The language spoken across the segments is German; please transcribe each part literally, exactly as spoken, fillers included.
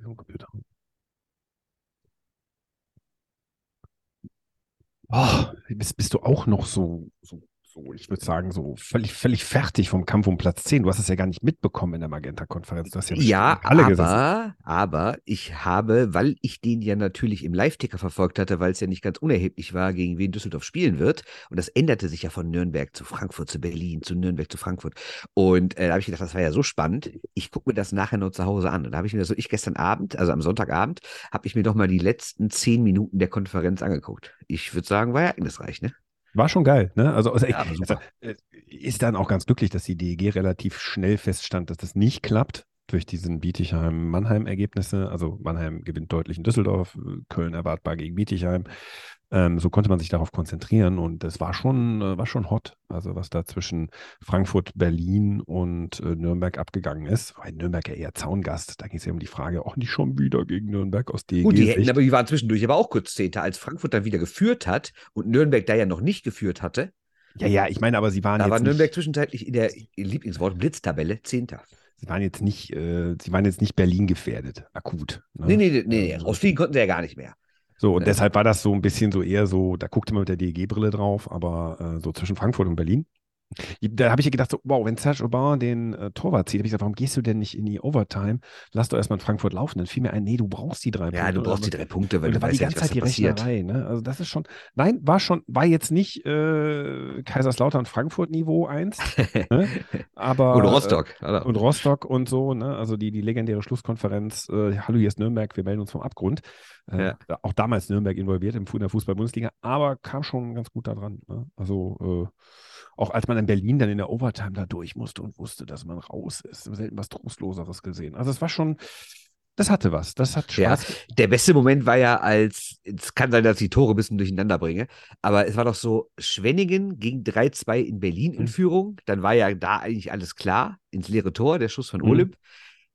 Computer. Oh, bist, bist du auch noch so, so, so, ich würde sagen, so völlig, völlig fertig vom Kampf um Platz zehn? Du hast es ja gar nicht mitbekommen in der Magenta-Konferenz. Du hast ja bestimmt in Ja, der Halle gesessen. aber, aber ich habe, weil ich den ja natürlich im Live-Ticker verfolgt hatte, weil es ja nicht ganz unerheblich war, gegen wen Düsseldorf spielen wird. Und das änderte sich ja von Nürnberg zu Frankfurt, zu Berlin, zu Nürnberg, zu Frankfurt. Und äh, da habe ich gedacht, das war ja so spannend. Ich gucke mir das nachher noch zu Hause an. Und da habe ich mir so, ich gestern Abend, also am Sonntagabend, habe ich mir doch mal die letzten zehn Minuten der Konferenz angeguckt. Ich würde sagen, war ereignisreich, ne? War schon geil, ne? Also, also, ich, Ja, war also super. äh, ist dann auch ganz glücklich, dass die D E G relativ schnell feststand, dass das nicht klappt durch diesen Bietigheim-Mannheim-Ergebnisse. Also Mannheim gewinnt deutlich in Düsseldorf, äh, Köln erwartbar gegen Bietigheim. Ähm, so konnte man sich darauf konzentrieren und das war schon, äh, war schon hot. Also was da zwischen Frankfurt, Berlin und äh, Nürnberg abgegangen ist. Weil Nürnberg ja eher Zaungast. Da ging es ja um die Frage, auch nicht schon wieder gegen Nürnberg aus Gut, die hätten, D E G-Sicht. aber die waren zwischendurch aber auch kurz Zehnter, als Frankfurt dann wieder geführt hat und Nürnberg da ja noch nicht geführt hatte. Ja, ja, ich meine, aber sie waren Da war jetzt Nürnberg nicht. zwischenzeitlich in der Lieblingswort Blitztabelle Zehnter. Sie waren jetzt nicht, äh, sie waren jetzt nicht Berlin gefährdet, akut. Nee, Ne? nee, nee, nee, Ähm, rausfliegen konnten sie ja gar nicht mehr. so, und Ne? deshalb war das so ein bisschen so eher so, da guckte man mit der D E G-Brille drauf, aber äh, so zwischen Frankfurt und Berlin. Da habe ich gedacht, so, wow, wenn Serge Aubin den äh, Torwart zieht, habe ich gesagt, warum gehst du denn nicht in die Overtime? Lass doch erstmal in Frankfurt laufen. Dann fiel mir ein, nee, du brauchst die drei Ja, Punkte. du Und, brauchst die aber, drei Punkte, weil und da du war die weißt ja nicht, ganze was Zeit da die passiert. Rechnerei. Ne? Also das ist schon, nein, war schon, war jetzt nicht äh, Kaiserslautern Frankfurt Niveau eins, ne? Und Aber Rostock. äh, Oder? und Rostock und so, ne? Also die, die legendäre Schlusskonferenz, äh, hallo, hier ist Nürnberg, wir melden uns vom Abgrund. Äh, Ja. auch damals Nürnberg involviert im, in der Fußball-Bundesliga, aber kam schon ganz gut da dran. Ne? Also äh, auch als man in Berlin dann in der Overtime da durch musste und wusste, dass man raus ist, selten was Trostloseres gesehen. Also es war schon, das hatte was, das hat Ja, Spaß gemacht. der beste Moment war ja, als, es kann sein, dass ich die Tore ein bisschen durcheinander bringe, aber es war doch so, Schwenningen ging drei zwei in Berlin in Mhm. Führung, dann war ja da eigentlich alles klar, ins leere Tor, der Schuss von Mhm. Olymp.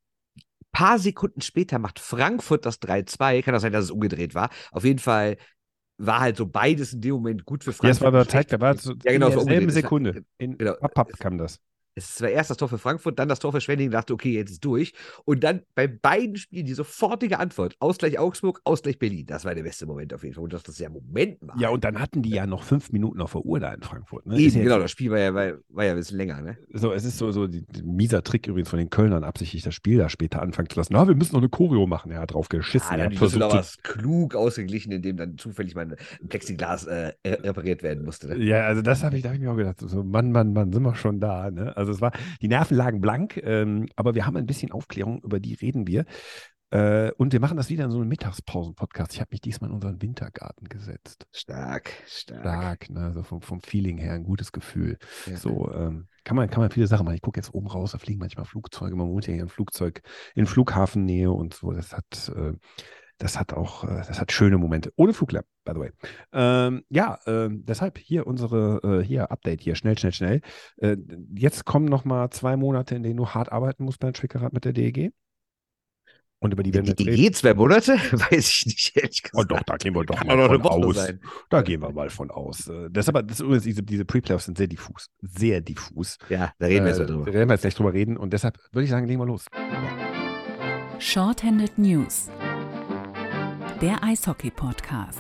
Paar Sekunden später macht Frankfurt das drei zwei. Kann auch sein, dass es umgedreht war. Auf jeden Fall war halt so beides in dem Moment gut für Ja, es war Frankfurt und der Teig, schlecht. da war so Ja, in genau, es war derselben umgedreht. Es war, Sekunde. In genau, Papp, Papp es kam das. es war erst das Tor für Frankfurt, dann das Tor für Schwenningen, dachte, okay, jetzt ist durch. Und dann bei beiden Spielen die sofortige Antwort. Ausgleich Augsburg, Ausgleich Berlin. Das war der beste Moment auf jeden Fall. Und dass das ja Moment Ja, mal. und dann hatten die ja noch fünf Minuten auf der Uhr da in Frankfurt. Ne? Ist Eben, ja jetzt genau, nicht das Spiel war ja, war, war ja ein bisschen länger, ne? so, es ist so, so die, die, mieser Trick übrigens von den Kölnern, absichtlich das Spiel da später anfangen zu lassen. Na, wir müssen noch eine Choreo machen. Er hat drauf Ja, geschissen. da Er haben hat die versucht Düsseldorfer zu. es klug ausgeglichen, indem dann zufällig mal ein Plexiglas äh, repariert werden musste, ne? Ja, also das habe ich, da habe ich mir auch gedacht, so Mann, Mann, Mann, sind wir schon da. Ne? Also es war, die Nerven lagen blank, ähm, aber wir haben ein bisschen Aufklärung, über die reden wir. Äh, und wir machen das wieder in so einem Mittagspausen-Podcast. Ich habe mich diesmal in unseren Wintergarten gesetzt. Stark, stark. Stark, ne? So vom, vom Feeling her ein gutes Gefühl. Ja. So ähm, kann man, kann man viele Sachen machen. Ich gucke jetzt oben raus, da fliegen manchmal Flugzeuge. Man wohnt ja hier in Flugzeug, in Flughafennähe und so. Das hat, äh, das hat auch, äh, das hat schöne Momente. Ohne Fluglärm, by the way. Ähm, ja, ähm, deshalb hier unsere, äh, hier Update hier, schnell, schnell, schnell. Äh, jetzt kommen noch mal zwei Monate, in denen du hart arbeiten musst beim Schwickerath mit der D E G. Und über die werden wir jetzt reden. Je zwei Monate? Weiß ich nicht, ehrlich Oh doch, gesagt. da gehen wir doch Kann mal auch noch von eine Woche aus. sein. Da gehen wir mal von aus. Äh, Das aber, das ist übrigens, diese, diese Pre-Playoffs sind sehr diffus. Sehr diffus. Ja, da reden wir jetzt Äh, mal drüber. da werden wir jetzt gleich drüber reden und deshalb würde ich sagen, legen wir los. Shorthanded News, der Eishockey-Podcast.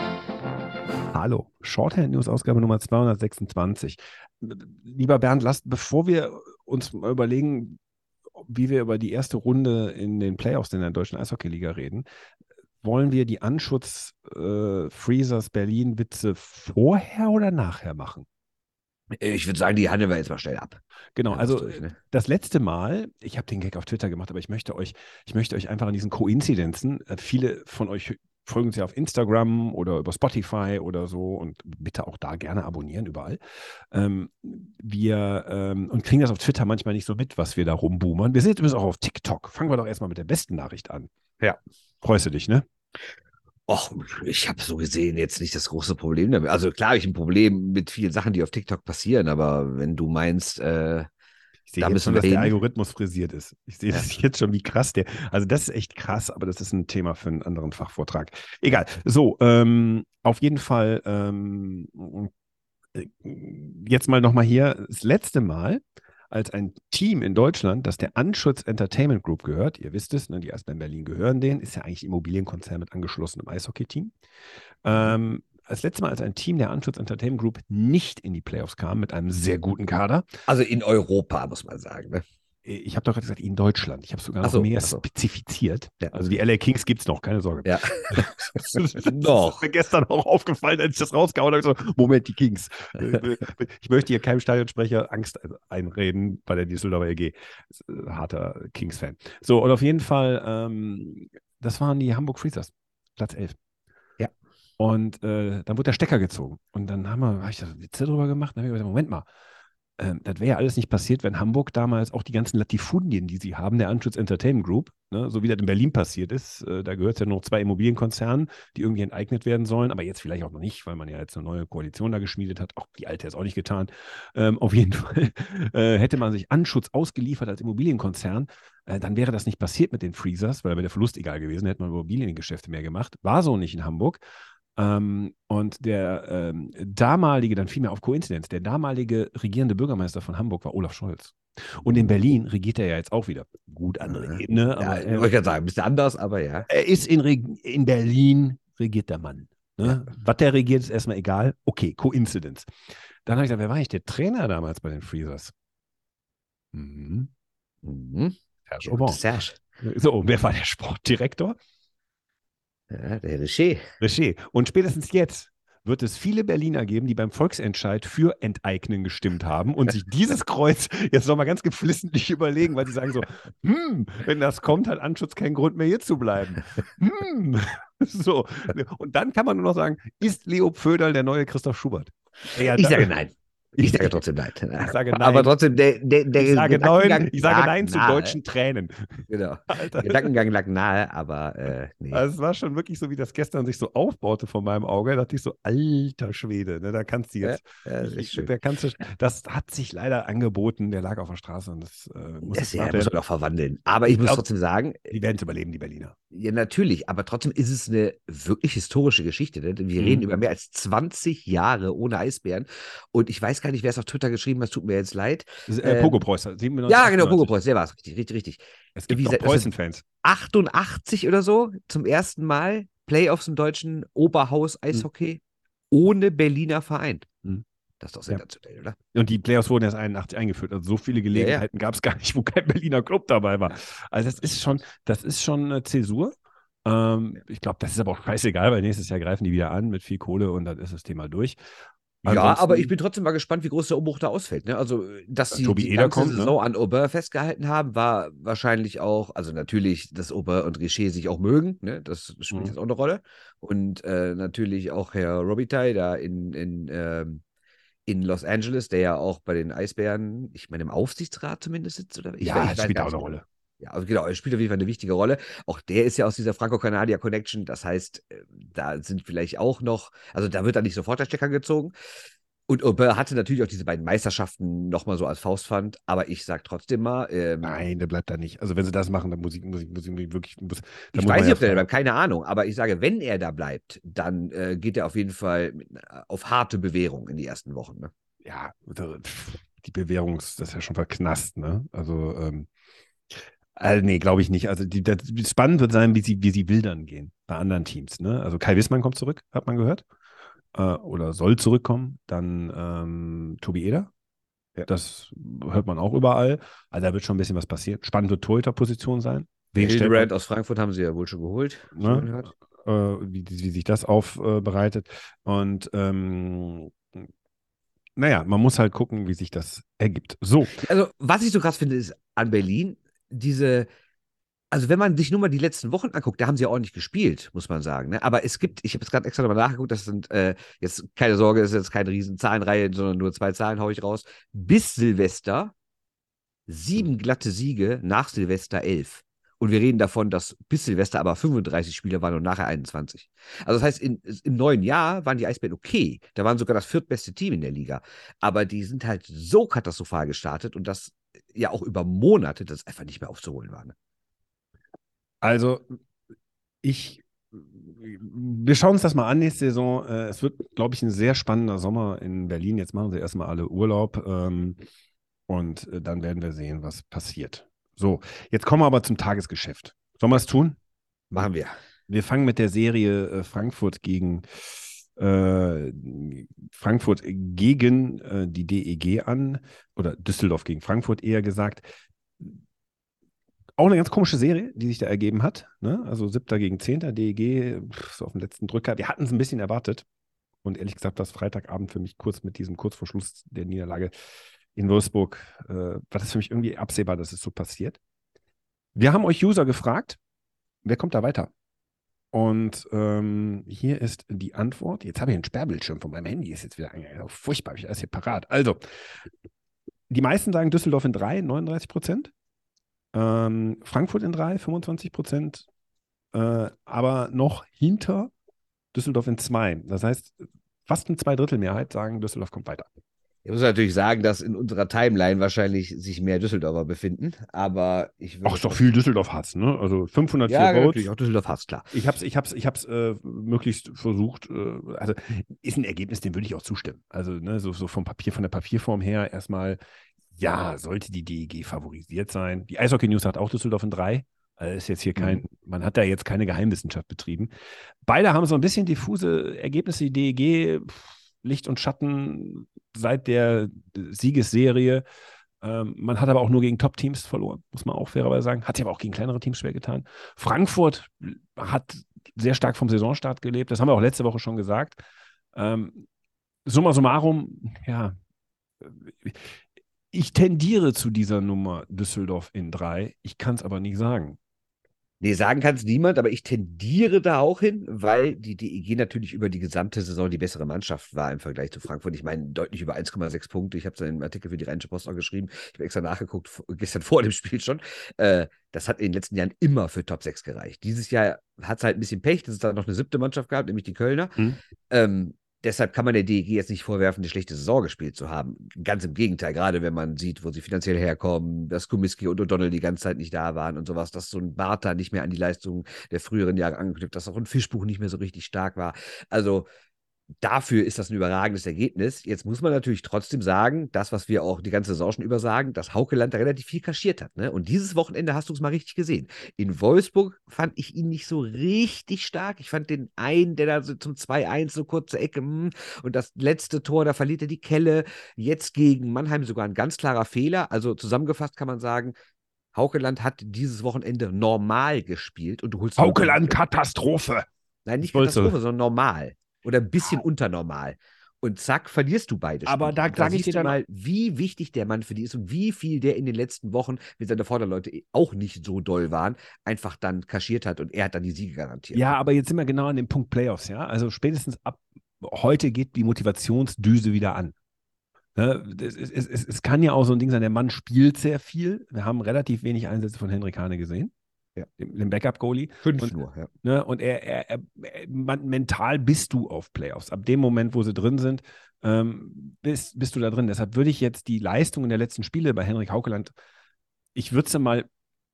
Hallo, Shorthand News Ausgabe Nummer zweihundertsechsundzwanzig. Lieber Bernd, lasst, bevor wir uns mal überlegen, wie wir über die erste Runde in den Playoffs in der deutschen Eishockeyliga reden, wollen wir die Anschutz äh, Freezers Berlin Witze vorher oder nachher machen? Ich würde sagen, die handeln wir jetzt mal schnell ab. Genau, Haben wir's also durch, ne? das letzte Mal, ich habe den Gag auf Twitter gemacht, aber ich möchte euch, ich möchte euch einfach an diesen Koinzidenzen, äh, viele von euch folgen uns ja auf Instagram oder über Spotify oder so und bitte auch da gerne abonnieren, überall. Ähm, wir ähm, und kriegen das auf Twitter manchmal nicht so mit, was wir da rumboomern. Wir sind jetzt übrigens auch auf TikTok. Fangen wir doch erstmal mit der besten Nachricht an. Ja. Freust du dich, ne? Och, ich habe so gesehen jetzt nicht das große Problem damit. Also klar habe ich ein Problem mit vielen Sachen, die auf TikTok passieren, aber wenn du meinst, äh, Ich sehe da jetzt schon, müssen wir dass der hin. Algorithmus frisiert ist. Ich sehe Ja. das jetzt schon, wie krass der. Also, das ist echt krass, aber das ist ein Thema für einen anderen Fachvortrag. Egal. So, ähm, auf jeden Fall, ähm, äh, jetzt mal nochmal hier. Das letzte Mal als ein Team in Deutschland, das der Anschutz Entertainment Group gehört. Ihr wisst es, ne, die Eisbären Berlin gehören denen, ist ja eigentlich Immobilienkonzern mit angeschlossenem Eishockey-Team. Ähm, als letztes Mal als ein Team der Anschutz Entertainment Group nicht in die Playoffs kam mit einem sehr guten Kader. Also in Europa, muss man sagen. Ne? Ich habe doch gerade gesagt, in Deutschland. Ich habe sogar noch Ach so, mehr ach so. spezifiziert. Ja. Also die L A Kings gibt es noch, keine Sorge. Ja. Das ist Noch. mir gestern auch aufgefallen, als ich das rausgehauen habe. So, Moment, die Kings. Ich möchte hier keinem Stadionsprecher Angst einreden bei der Düsseldorfer E G. Harter Kings-Fan. So, und auf jeden Fall, ähm, das waren die Hamburg Freezers, Platz elf. Ja. Und äh, dann wurde der Stecker gezogen. Und dann haben wir, habe ich da Witze drüber gemacht. Dann habe ich gesagt, Moment mal, ähm, das wäre ja alles nicht passiert, wenn Hamburg damals auch die ganzen Latifundien, die sie haben, der Anschutz Entertainment Group, ne, so wie das in Berlin passiert ist, äh, da gehört es ja noch zwei Immobilienkonzernen, die irgendwie enteignet werden sollen, aber jetzt vielleicht auch noch nicht, weil man ja jetzt eine neue Koalition da geschmiedet hat. Auch die alte ist auch nicht getan. Ähm, auf jeden Fall äh, hätte man sich Anschutz ausgeliefert als Immobilienkonzern, äh, dann wäre das nicht passiert mit den Freezers, weil da wäre der Verlust egal gewesen, hätte man Immobiliengeschäfte mehr gemacht. War so nicht in Hamburg. Ähm, und der ähm, damalige, dann fiel mir auf Koinzidenz, der damalige regierende Bürgermeister von Hamburg war Olaf Scholz. Und in Berlin regiert er ja jetzt auch wieder. Gut, andere Ebene, Ja, aber ich er, wollte gerade sagen, ein bisschen anders, aber ja. er ist in, Reg- in Berlin, regiert der Mann. Ne? Ja. Was der regiert, ist erstmal egal. Okay, Koinzidenz. Dann habe ich gesagt, wer war eigentlich der Trainer damals bei den Freezers? Mhm. Mhm. Serge Der Aubin. gute Serge. So, wer war der Sportdirektor? Ja, der Richer. Richer. Und spätestens jetzt wird es viele Berliner geben, die beim Volksentscheid für Enteignen gestimmt haben und sich dieses Kreuz jetzt nochmal ganz geflissentlich überlegen, weil sie sagen so, hm, wenn das kommt, hat Anschutz keinen Grund mehr hier zu bleiben. Hm. So. Und dann kann man nur noch sagen, ist Leo Pföderl der neue Christoph Schubert? Ja, Ich da- sage nein. Ich sage trotzdem nein. Ich sage nein. Aber trotzdem, der, der, der Ich sage Gedankengang nein, ich sage lag nein zu nahe. deutschen Tränen. Genau. Alter. Der Gedankengang lag nahe, aber äh, nee. Also es war schon wirklich so, wie das gestern sich so aufbaute vor meinem Auge. Da dachte ich so, alter Schwede, ne, da kannst du jetzt, Ja, ja, das ist ich, schön. da kannst du, das hat sich leider angeboten, der lag auf der Straße und das äh, muss Das jetzt ja, muss abwehren. man auch verwandeln. Aber Ich ich muss glaub- trotzdem sagen, Die werden es überleben, die Berliner. ja, natürlich, aber trotzdem ist es eine wirklich historische Geschichte. Ne? Wir Mhm. reden über mehr als zwanzig Jahre ohne Eisbären. Und ich weiß gar nicht, wer es auf Twitter geschrieben hat, es tut mir jetzt leid. Das ist, äh, Ähm, Pogo Preußer, siebenundneunzig, Ja, genau, Pogo achtundneunzig. Preuß, der war es, richtig, richtig, richtig. Es gibt Wie auch gesagt, das ist- Preußen-Fans. achtundachtzig oder so, zum ersten Mal Playoffs im deutschen Oberhaus Eishockey ohne Berliner Verein. Mhm. Das ist doch Ja. sensationell, oder? Und die Playoffs wurden erst einundachtzig eingeführt. Also so viele Gelegenheiten gab es gar nicht, wo kein Berliner Club dabei war. Also das ist schon, das ist schon eine Zäsur. Ähm, ich glaube, das ist aber auch scheißegal, weil nächstes Jahr greifen die wieder an mit viel Kohle und dann ist das Thema durch. Ja, Ansonsten- aber ich bin trotzdem mal gespannt, wie groß der Umbruch da ausfällt. Ne? Also, dass Ja, sie Tobi die Eder ganze kommt, ne? Saison an Aubin festgehalten haben, war wahrscheinlich auch, also natürlich, dass Aubin und Richer sich auch mögen, ne? Das spielt Mhm. jetzt auch eine Rolle. Und äh, natürlich auch Herr Robitaille da in, in, ähm, in Los Angeles, der ja auch bei den Eisbären, ich meine, im Aufsichtsrat zumindest sitzt, oder? Ich, ja, ich das weiß spielt gar auch eine nicht Rolle. genau. Ja, also genau, er spielt auf jeden Fall eine wichtige Rolle. Auch der ist ja aus dieser Franco-Canadier Connection. Das heißt, äh, da sind vielleicht auch noch, also da wird dann nicht sofort der Stecker gezogen. Und Aubin hatte natürlich auch diese beiden Meisterschaften nochmal so als Faustpfand, aber ich sag trotzdem mal, ähm, Nein, der bleibt da nicht. Also wenn sie das machen, dann muss ich, muss ich, muss ich mich wirklich, muss, da ich muss weiß man nicht, ja ob der da fragen. bleibt, keine Ahnung, aber ich sage, wenn er da bleibt, dann äh, geht er auf jeden Fall mit, auf harte Bewährung in die ersten Wochen. Ne? Ja, die Bewährung, das ist ja schon verknast, ne? Also, ähm, also nee, glaube ich nicht. Also die, das, spannend wird sein, wie sie, wie sie wildern gehen bei anderen Teams, ne? Also Kai Wissmann kommt zurück, hat man gehört. Äh, oder soll zurückkommen. Dann ähm, Tobi Eder. Ja. Das hört man auch überall. Also da wird schon ein bisschen was passieren. Spannend wird Torhüter-Position sein. Wen stellt man- Hildebrand aus Frankfurt haben sie ja wohl schon geholt. so ne, gehört. äh, wie, wie sich das aufbereitet. Und ähm, naja, man muss halt gucken, wie sich das ergibt. So, Also, was ich so krass finde, ist an Berlin, diese, also wenn man sich nur mal die letzten Wochen anguckt, da haben sie ja ordentlich gespielt, muss man sagen. Ne? Aber es gibt, ich habe jetzt gerade extra nochmal nachgeguckt, das sind äh, jetzt keine Sorge, das ist jetzt keine riesen Zahlenreihe, sondern nur zwei Zahlen haue ich raus. Bis Silvester sieben glatte Siege, nach Silvester elf. Und wir reden davon, dass bis Silvester aber fünfunddreißig Spiele waren und nachher einundzwanzig. Also das heißt, in, im neuen Jahr waren die Eisbären okay. Da waren sogar das viertbeste Team in der Liga. Aber die sind halt so katastrophal gestartet und das ja auch über Monate, dass es einfach nicht mehr aufzuholen war. Ne? also ich, wir schauen uns das mal an nächste Saison. Äh, Es wird, glaube ich, ein sehr spannender Sommer in Berlin. Jetzt machen sie erstmal alle Urlaub. Ähm, Und äh, dann werden wir sehen, was passiert. So, jetzt kommen wir aber zum Tagesgeschäft. Sollen wir es tun? Machen wir. Wir fangen mit der Serie äh, Frankfurt gegen äh, Frankfurt gegen äh, die D E G an. Oder Düsseldorf gegen Frankfurt eher gesagt. Auch eine ganz komische Serie, die sich da ergeben hat. Ne? Also siebter gegen zehnter D E G, pff, so auf den letzten Drücker. Wir hatten es ein bisschen erwartet. Und ehrlich gesagt, das Freitagabend für mich kurz mit diesem kurz vor Schluss der Niederlage in Wolfsburg, äh, war das für mich irgendwie absehbar, dass es so passiert. Wir haben euch User gefragt, wer kommt da weiter? Und ähm, hier ist die Antwort. Jetzt habe ich einen Sperrbildschirm von meinem Handy, ist jetzt wieder oh, furchtbar, ich alles hier parat. Also, die meisten sagen Düsseldorf in drei, neununddreißig Prozent. Ähm, Frankfurt in drei, fünfundzwanzig Prozent. Äh, aber noch hinter Düsseldorf in zwei. Das heißt, fast eine Zweidrittelmehrheit sagen, Düsseldorf kommt weiter. Ich muss natürlich sagen, dass in unserer Timeline wahrscheinlich sich mehr Düsseldorfer befinden, aber ich würde... Ach, ist doch viel Düsseldorf-Hass, ne? Also fünfhundertvier ja, Votes. natürlich, auch Düsseldorf-Hass, klar. Ich habe es ich hab's, ich hab's, äh, möglichst versucht, äh, also ist ein Ergebnis, dem würde ich auch zustimmen. Also ne, so, so vom Papier, von der Papierform her erstmal, ja, sollte die D E G favorisiert sein. Die Eishockey News hat auch Düsseldorf in drei. Also ist jetzt hier kein, mhm. man hat da jetzt keine Geheimwissenschaft betrieben. Beide haben so ein bisschen diffuse Ergebnisse. Die D E G, Licht und Schatten seit der Siegesserie. Ähm, man hat aber auch nur gegen Top-Teams verloren, muss man auch fairerweise sagen. Hat sich aber auch gegen kleinere Teams schwer getan. Frankfurt hat sehr stark vom Saisonstart gelebt. Das haben wir auch letzte Woche schon gesagt. Ähm, summa summarum, ja, ich tendiere zu dieser Nummer Düsseldorf in drei. Ich kann es aber nicht sagen. Nee, sagen kann es niemand, aber ich tendiere da auch hin, weil die D E G natürlich über die gesamte Saison die bessere Mannschaft war im Vergleich zu Frankfurt. Ich meine, deutlich über eins Komma sechs Punkte. Ich habe es in einem Artikel für die Rheinische Post auch geschrieben. Ich habe extra nachgeguckt, gestern vor dem Spiel schon. Äh, das hat in den letzten Jahren immer für Top sechs gereicht. Dieses Jahr hat es halt ein bisschen Pech, dass es da noch eine siebte Mannschaft gab, nämlich die Kölner. Hm. Ähm, Deshalb kann man der D E G jetzt nicht vorwerfen, eine schlechte Saison gespielt zu haben. Ganz im Gegenteil, gerade wenn man sieht, wo sie finanziell herkommen, dass Komiski und O'Donnell die ganze Zeit nicht da waren und sowas, dass so ein Bartha nicht mehr an die Leistungen der früheren Jahre angeknüpft, dass auch ein Fischbuch nicht mehr so richtig stark war. Also dafür ist das ein überragendes Ergebnis. Jetzt muss man natürlich trotzdem sagen, das, was wir auch die ganze Saison schon über sagen, dass Haukeland da relativ viel kaschiert hat. Ne? Und dieses Wochenende hast du es mal richtig gesehen. In Wolfsburg fand ich ihn nicht so richtig stark. Ich fand den einen, der da so zum zwei eins so kurze Ecke mh, und das letzte Tor, da verliert er die Kelle. Jetzt gegen Mannheim sogar ein ganz klarer Fehler. Also zusammengefasst kann man sagen, Haukeland hat dieses Wochenende normal gespielt. Und du holst Haukeland Katastrophe! Nein, nicht Katastrophe, sondern normal. Oder ein bisschen unternormal. Und zack, verlierst du beide Spiele. Aber da sage ich dir dann mal, wie wichtig der Mann für die ist und wie viel der in den letzten Wochen, wenn seine Vorderleute auch nicht so doll waren, einfach dann kaschiert hat und er hat dann die Siege garantiert. Ja, aber jetzt sind wir genau an dem Punkt Playoffs, ja. Also spätestens ab heute geht die Motivationsdüse wieder an. Ne? Es, es, es, es kann ja auch so ein Ding sein, der Mann spielt sehr viel. Wir haben relativ wenig Einsätze von Henrik Hane gesehen. Ja. Dem, dem Backup-Goalie. Fünf und, nur, ja. Ne, und er, er, er, man, mental bist du auf Playoffs. Ab dem Moment, wo sie drin sind, ähm, bist, bist du da drin. Deshalb würde ich jetzt die Leistungen der letzten Spiele bei Henrik Haukeland, ich würde sie mal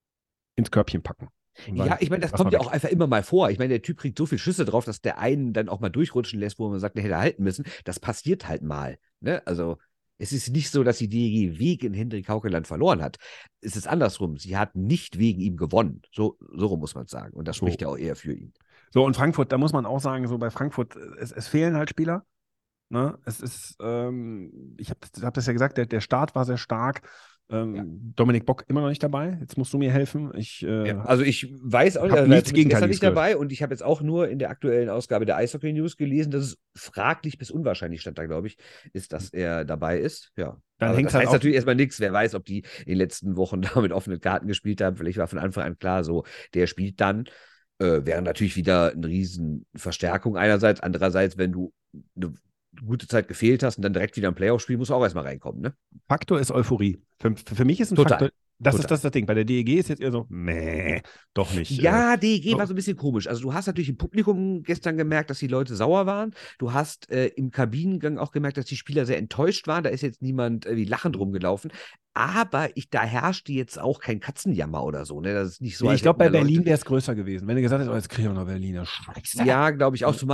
ins Körbchen packen. Ja, ich meine, das kommt ja auch einfach immer mal vor. Ich meine, der Typ kriegt so viele Schüsse drauf, dass der einen dann auch mal durchrutschen lässt, wo man sagt, der hätte halten müssen. Das passiert halt mal. Ne? Also es ist nicht so, dass die D E G wegen Henrik Haukeland verloren hat. Es ist andersrum. Sie hat nicht wegen ihm gewonnen. So, so rum muss man es sagen. Und das spricht so. Ja auch eher für ihn. So, und Frankfurt, da muss man auch sagen, so bei Frankfurt, es, es fehlen halt Spieler. Ne? Es ist, ähm, ich habe hab das ja gesagt, der, der Start war sehr stark. Ähm, ja. Dominik Bock immer noch nicht dabei. Jetzt musst du mir helfen. Ich, äh, ja, also ich weiß auch nicht, nichts Gegenteiliges nicht dabei und ich habe jetzt auch nur in der aktuellen Ausgabe der Eishockey News gelesen, dass es fraglich bis unwahrscheinlich stand da, glaube ich, ist, dass er dabei ist. Ja. Dann also hängt das halt heißt natürlich erstmal nichts. Wer weiß, ob die in den letzten Wochen da mit offenen Karten gespielt haben. Vielleicht war von Anfang an klar, so, der spielt dann. Äh, wäre natürlich wieder eine riesen Verstärkung einerseits. Andererseits, wenn du eine gute Zeit gefehlt hast und dann direkt wieder ein Playoff-Spiel, musst du auch erstmal reinkommen, ne? Faktor ist Euphorie. Für, für, für mich ist ein Total. Faktor, das Total. ist das, das Ding. Bei der D E G ist jetzt eher so, meh, doch nicht. Ja, äh, D E G so. war so ein bisschen komisch. Also du hast natürlich im Publikum gestern gemerkt, dass die Leute sauer waren. Du hast äh, im Kabinengang auch gemerkt, dass die Spieler sehr enttäuscht waren. Da ist jetzt niemand äh, wie lachend rumgelaufen. Aber ich, da herrschte jetzt auch kein Katzenjammer oder so. Ne? Das ist nicht so. Nee, ich glaube, bei Berlin wäre es größer gewesen. Wenn du gesagt hättest, oh, jetzt kriegen wir noch Berliner. Scheiße. Ja, glaube ich auch. Zumal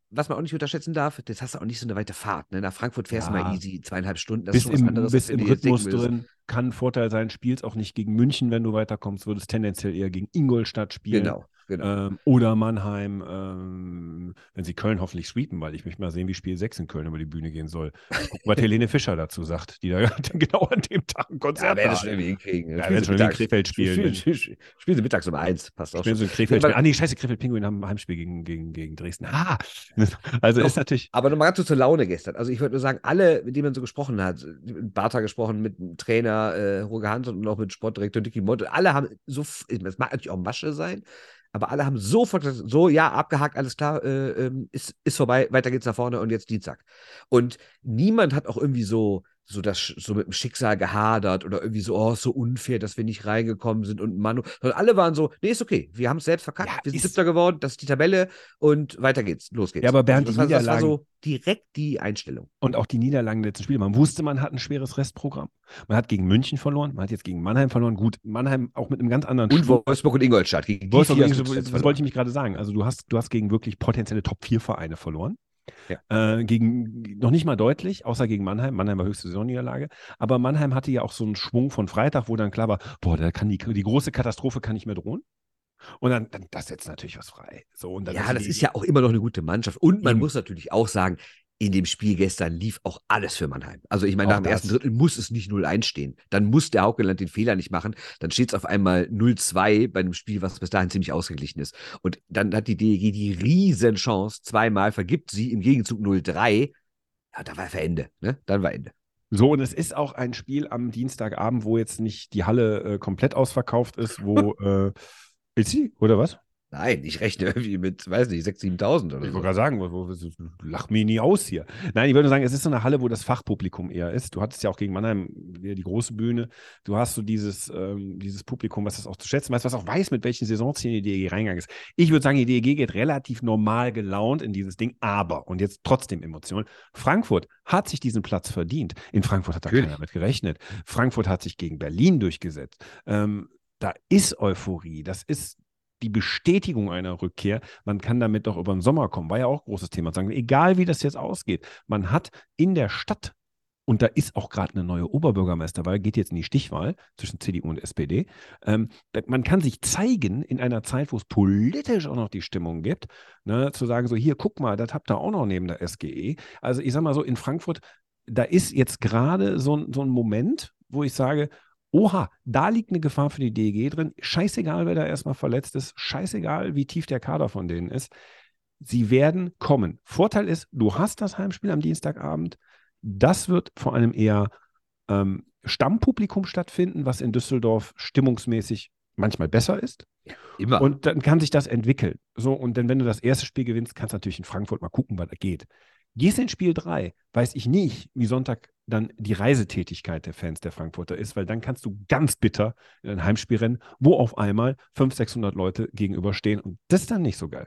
was man auch nicht unterschätzen darf, das hast du auch nicht so eine weite Fahrt. Ne? Nach Frankfurt fährst du Ja. mal easy zweieinhalb Stunden. Das Bist ist schon was im, anderes, bist als wenn im du jetzt Rhythmus denken würdest. drin, kann ein Vorteil sein, spielst auch nicht gegen München, wenn du weiterkommst, würdest tendenziell eher gegen Ingolstadt spielen. Genau, genau. Ähm, oder Mannheim, ähm, wenn sie Köln hoffentlich sweepen, weil ich möchte mal sehen, wie Spiel sechs in Köln über die Bühne gehen soll. Gucken, was Helene Fischer dazu sagt, die da genau an dem Tag ein Konzert Ja, werden hat. das schon irgendwie hinkriegen. Ja, werden schon in Krefeld spielen. Spielen, spielen, spielen, spielen sie mittags um eins, passt auch Spielen schon. sie in Krefeld. Ja, Spielen. Ah, nee, scheiße, Krefeld-Pinguin haben ein Heimspiel gegen, gegen, gegen Dresden. Ah! Also Doch, ist natürlich. aber nochmal ganz zur Laune gestern. Also ich würde nur sagen, alle, mit denen man so gesprochen hat, mit Bartha gesprochen, mit dem Trainer äh, Roger Hans und auch mit Sportdirektor Dicky Monte, alle haben so, es mag natürlich auch Masche sein, aber alle haben sofort gesagt, so, ja, abgehakt, alles klar, äh, ähm, ist, ist vorbei, weiter geht's nach vorne und jetzt Dienstag. Und niemand hat auch irgendwie so, so, das, so mit dem Schicksal gehadert oder irgendwie so, oh, ist so unfair, dass wir nicht reingekommen sind und Manu, sondern alle waren so, nee, ist okay, wir haben es selbst verkackt, Ja, wir sind ist- Siebter geworden, das ist die Tabelle und weiter geht's, los geht's. Ja, aber Bernd, das, die war, das war Niederlagen- so direkt die Einstellung. Und auch die Niederlagen der letzten Spiele. Man wusste, man hat ein schweres Restprogramm. Man hat gegen München verloren, man hat jetzt gegen Mannheim verloren. Gut, Mannheim auch mit einem ganz anderen Und Schwung. Wolfsburg und Ingolstadt. Gegen die Wolfsburg, vier hast du das, zuletzt das verloren. wollte ich mich gerade sagen. Also du hast, du hast gegen wirklich potenzielle Top vier Vereine verloren. Ja. Äh, gegen, noch nicht mal deutlich, außer gegen Mannheim. Mannheim war höchste Saisonniederlage. Aber Mannheim hatte ja auch so einen Schwung von Freitag, wo dann klar war, boah, da kann die, die große Katastrophe kann nicht mehr drohen. Und dann, dann das setzt natürlich was frei. So, und dann Ja, hast du das die- ist ja auch immer noch eine gute Mannschaft. Und man Eben. muss natürlich auch sagen, in dem Spiel gestern lief auch alles für Mannheim. Also ich meine, Auch nach dem das. ersten Drittel muss es nicht null eins stehen. Dann muss der Haukeland den Fehler nicht machen. Dann steht es auf einmal null zwei bei einem Spiel, was bis dahin ziemlich ausgeglichen ist. Und dann hat die D E G die Riesenchance, zweimal vergibt sie, im Gegenzug null drei. Ja, da war für Ende. Ne? Dann war Ende. So, und es ist auch ein Spiel am Dienstagabend, wo jetzt nicht die Halle äh, komplett ausverkauft ist, wo äh, ist sie, oder was? Nein, ich rechne irgendwie mit, weiß nicht, sechstausend, siebentausend oder Ich so. wollte gerade sagen, wo, wo, wo, lach mich nie aus hier. Nein, ich würde nur sagen, es ist so eine Halle, wo das Fachpublikum eher ist. Du hattest ja auch gegen Mannheim wieder die große Bühne. Du hast so dieses, ähm, dieses Publikum, was das auch zu schätzen weiß, was auch weiß, mit welchen Saisonzielen die D E G reingegangen ist. Ich würde sagen, die D E G geht relativ normal gelaunt in dieses Ding, aber, und jetzt trotzdem Emotionen, Frankfurt hat sich diesen Platz verdient. In Frankfurt hat da Natürlich. keiner mit gerechnet. Frankfurt hat sich gegen Berlin durchgesetzt. Ähm, da ist Euphorie, das ist die Bestätigung einer Rückkehr. Man kann damit doch über den Sommer kommen, war ja auch ein großes Thema. Sagen, egal wie das jetzt ausgeht, man hat in der Stadt, und da ist auch gerade eine neue Oberbürgermeisterwahl, geht jetzt in die Stichwahl zwischen C D U und S P D. Ähm, man kann sich zeigen in einer Zeit, wo es politisch auch noch die Stimmung gibt, ne, zu sagen, so hier, guck mal, das habt ihr auch noch neben der S G E. Also ich sag mal so, in Frankfurt, da ist jetzt gerade so, so ein Moment, wo ich sage, oha, da liegt eine Gefahr für die D E G drin. Scheißegal, wer da erstmal verletzt ist. Scheißegal, wie tief der Kader von denen ist. Sie werden kommen. Vorteil ist, du hast das Heimspiel am Dienstagabend. Das wird vor allem eher ähm, Stammpublikum stattfinden, was in Düsseldorf stimmungsmäßig manchmal besser ist. Immer. Und dann kann sich das entwickeln. So, und dann, wenn du das erste Spiel gewinnst, kannst du natürlich in Frankfurt mal gucken, was da geht. Gehst in Spiel drei, weiß ich nicht, wie Sonntag dann die Reisetätigkeit der Fans der Frankfurter ist, weil dann kannst du ganz bitter in ein Heimspiel rennen, wo auf einmal fünfhundert, sechshundert Leute gegenüberstehen und das ist dann nicht so geil.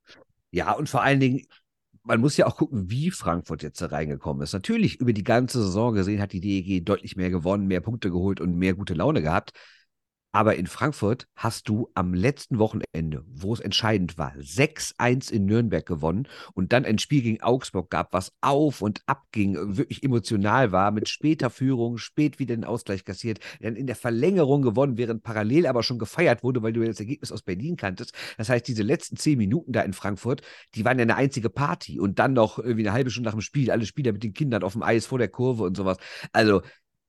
Ja, und vor allen Dingen, man muss ja auch gucken, wie Frankfurt jetzt da reingekommen ist. Natürlich, über die ganze Saison gesehen hat die D E G deutlich mehr gewonnen, mehr Punkte geholt und mehr gute Laune gehabt. Aber in Frankfurt hast du am letzten Wochenende, wo es entscheidend war, sechs eins in Nürnberg gewonnen und dann ein Spiel gegen Augsburg gab, was auf und ab ging, wirklich emotional war, mit später Führung, spät wieder den Ausgleich kassiert, dann in der Verlängerung gewonnen, während parallel aber schon gefeiert wurde, weil du das Ergebnis aus Berlin kanntest. Das heißt, diese letzten zehn Minuten da in Frankfurt, die waren ja eine einzige Party und dann noch irgendwie eine halbe Stunde nach dem Spiel, alle Spieler mit den Kindern auf dem Eis vor der Kurve und sowas. Also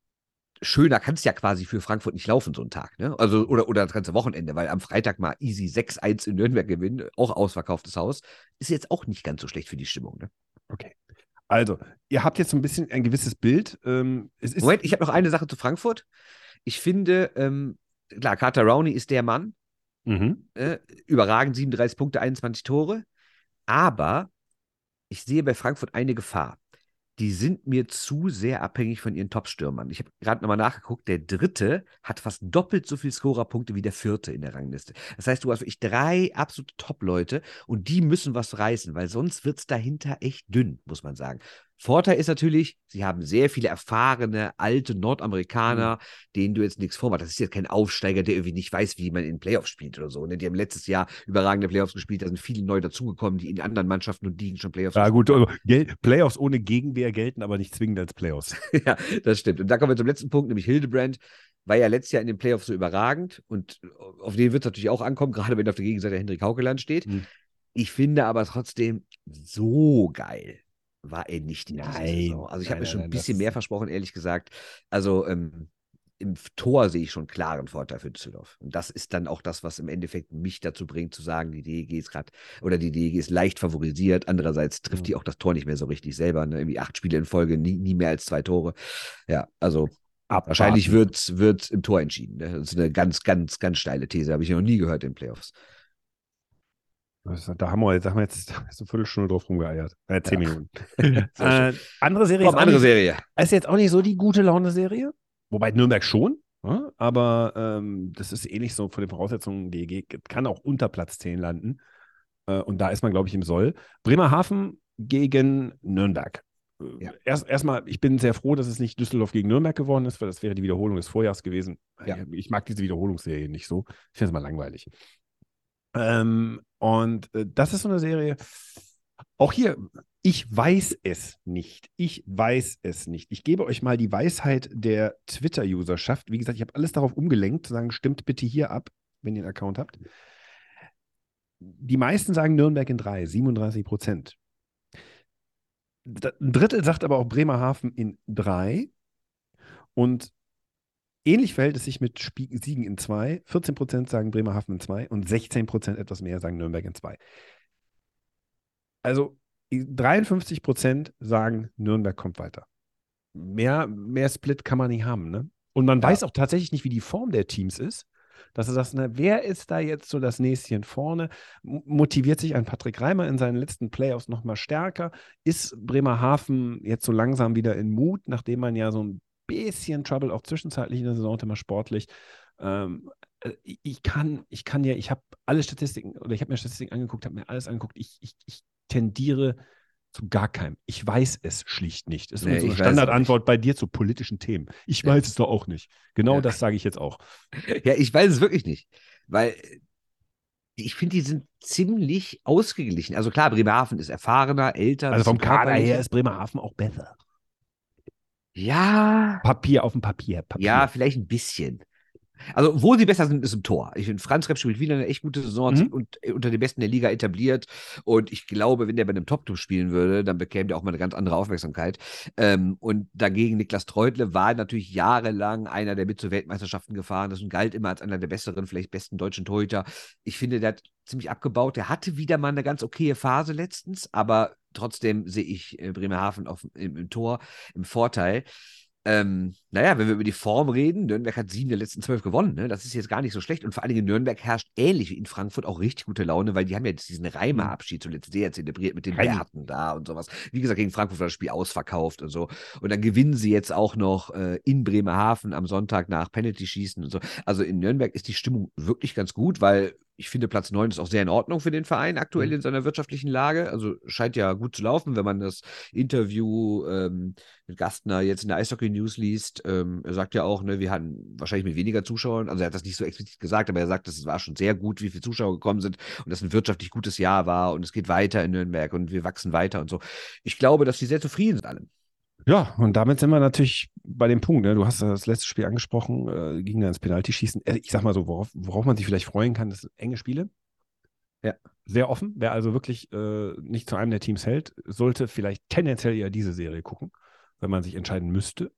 schöner kann es ja quasi für Frankfurt nicht laufen, so ein Tag, ne? Also, oder, oder das ganze Wochenende, weil am Freitag mal easy sechs eins in Nürnberg gewinnen, auch ausverkauftes Haus, ist jetzt auch nicht ganz so schlecht für die Stimmung, ne? Okay. Also, ihr habt jetzt so ein bisschen ein gewisses Bild. Ähm, es ist Moment, ich habe noch eine Sache zu Frankfurt. Ich finde, ähm, klar, Carter Rowney ist der Mann, Mhm. äh, überragend, siebenunddreißig Punkte, einundzwanzig Tore, aber ich sehe bei Frankfurt eine Gefahr. Die sind mir zu sehr abhängig von ihren Top-Stürmern. Ich habe gerade nochmal nachgeguckt, der Dritte hat fast doppelt so viele Scorerpunkte wie der Vierte in der Rangliste. Das heißt, du hast wirklich drei absolute Top-Leute und die müssen was reißen, weil sonst wird es dahinter echt dünn, muss man sagen. Vorteil ist natürlich, sie haben sehr viele erfahrene, alte Nordamerikaner, mhm. denen du jetzt nichts vormachst. Das ist jetzt kein Aufsteiger, der irgendwie nicht weiß, wie man in Playoffs spielt oder so. Ne? Die haben letztes Jahr überragende Playoffs gespielt, da sind viele neu dazugekommen, die in anderen Mannschaften und Ligen schon Playoffs Ja gut, haben. also, Playoffs ohne Gegenwehr gelten aber nicht zwingend als Playoffs. Ja, das stimmt. Und da kommen wir zum letzten Punkt, nämlich Hildebrand war ja letztes Jahr in den Playoffs so überragend und auf den wird es natürlich auch ankommen, gerade wenn auf der Gegenseite Hendrik Haukeland steht. Mhm. Ich finde aber trotzdem, so geil war er nicht in nein, dieser Saison. Also ich habe mir schon nein, ein bisschen das... mehr versprochen, ehrlich gesagt. Also ähm, im Tor sehe ich schon einen klaren Vorteil für Düsseldorf. Und das ist dann auch das, was im Endeffekt mich dazu bringt, zu sagen, die D E G ist gerade, oder die D E G ist leicht favorisiert. Andererseits trifft mhm. die auch das Tor nicht mehr so richtig selber. Ne? Irgendwie acht Spiele in Folge, nie, nie mehr als zwei Tore. Ja, also Abwarten. Wahrscheinlich wird es im Tor entschieden. Ne? Das ist eine ganz, ganz, ganz steile These. Habe ich noch nie gehört in den Playoffs. Da haben wir jetzt, haben wir jetzt eine Viertelstunde drauf rumgeeiert. Äh, zehn ja. Minuten. äh, andere Serie Komm, ist, andere nicht, Serie. ist jetzt auch nicht so die gute Laune-Serie. Wobei Nürnberg schon. Ja? Aber ähm, das ist ähnlich so von den Voraussetzungen. D E G kann auch unter Platz zehn landen. Äh, und da ist man, glaube ich, im Soll. Bremerhaven gegen Nürnberg. Ja. Erst erstmal, ich bin sehr froh, dass es nicht Düsseldorf gegen Nürnberg geworden ist, weil das wäre die Wiederholung des Vorjahres gewesen. Ja. Ich mag diese Wiederholungsserie nicht so. Ich finde es mal langweilig. Ähm, und äh, das ist so eine Serie, auch hier, ich weiß es nicht. Ich weiß es nicht. Ich gebe euch mal die Weisheit der Twitter-Userschaft. Wie gesagt, ich habe alles darauf umgelenkt, zu sagen, stimmt bitte hier ab, wenn ihr einen Account habt. Die meisten sagen Nürnberg in drei, siebenunddreißig Prozent. Ein Drittel sagt aber auch Bremerhaven in drei. Und ähnlich verhält es sich mit Spie- Siegen in zwei. vierzehn Prozent sagen Bremerhaven in zwei und sechzehn Prozent etwas mehr sagen Nürnberg in zwei. Also dreiundfünfzig Prozent sagen, Nürnberg kommt weiter. Mehr, mehr Split kann man nicht haben. Ne? Und man ja. weiß auch tatsächlich nicht, wie die Form der Teams ist. Dass du sagst, na, wer ist da jetzt so das Näschen vorne? M- motiviert sich ein Patrick Reimer in seinen letzten Playoffs nochmal stärker? Ist Bremerhaven jetzt so langsam wieder in Mut, nachdem man ja so ein bisschen Trouble auch zwischenzeitlich in der Saison immer sportlich. Ähm, ich kann, ich kann ja, ich habe alle Statistiken, oder ich habe mir Statistiken angeguckt, habe mir alles angeguckt. Ich, ich, ich tendiere zu gar keinem. Ich weiß es schlicht nicht. Das ist nee, so eine Standardantwort bei dir zu politischen Themen. Ich ja. weiß es doch auch nicht. Genau ja. das sage ich jetzt auch. Ja, ich weiß es wirklich nicht. Weil ich finde, die sind ziemlich ausgeglichen. Also klar, Bremerhaven ist erfahrener, älter. Also vom Kader her ist Bremerhaven auch besser. Ja. Papier auf dem Papier, Papier. Ja, vielleicht ein bisschen. Also, wo sie besser sind, ist im Tor. Ich finde, Franz Repp spielt wieder eine echt gute Saison mhm. und unter den Besten der Liga etabliert. Und ich glaube, wenn der bei einem Top-Club spielen würde, dann bekäme der auch mal eine ganz andere Aufmerksamkeit. Ähm, und dagegen Niklas Treutle war natürlich jahrelang einer, der mit zu Weltmeisterschaften gefahren ist und galt immer als einer der besseren, vielleicht besten deutschen Torhüter. Ich finde, der hat ziemlich abgebaut. Der hatte wieder mal eine ganz okaye Phase letztens, aber trotzdem sehe ich Bremerhaven auf, im, im Tor im Vorteil. Ähm, naja, wenn wir über die Form reden, Nürnberg hat sieben der letzten zwölf gewonnen, ne? Das ist jetzt gar nicht so schlecht und vor allen Dingen in Nürnberg herrscht ähnlich wie in Frankfurt auch richtig gute Laune, weil die haben ja jetzt diesen Reimer-Abschied zuletzt sehr zelebriert mit den Werten da und sowas. Wie gesagt, gegen Frankfurt war das Spiel ausverkauft und so und dann gewinnen sie jetzt auch noch äh, in Bremerhaven am Sonntag nach Penalty-Schießen und so. Also in Nürnberg ist die Stimmung wirklich ganz gut, weil ich finde, Platz neun ist auch sehr in Ordnung für den Verein aktuell mhm. in seiner wirtschaftlichen Lage. Also scheint ja gut zu laufen, wenn man das Interview ähm, mit Gastner jetzt in der Eishockey-News liest. Ähm, er sagt ja auch, ne, wir hatten wahrscheinlich mit weniger Zuschauern, also er hat das nicht so explizit gesagt, aber er sagt, es war schon sehr gut, wie viele Zuschauer gekommen sind und dass ein wirtschaftlich gutes Jahr war und es geht weiter in Nürnberg und wir wachsen weiter und so. Ich glaube, dass die sehr zufrieden sind alle. Ja, und damit sind wir natürlich bei dem Punkt. Ne? Du hast das letzte Spiel angesprochen, äh, ging da ins Penalty-Schießen. Ich sag mal so, worauf, worauf man sich vielleicht freuen kann, das sind enge Spiele. Ja. Sehr offen. Wer also wirklich äh, nicht zu einem der Teams hält, sollte vielleicht tendenziell eher diese Serie gucken, wenn man sich entscheiden müsste.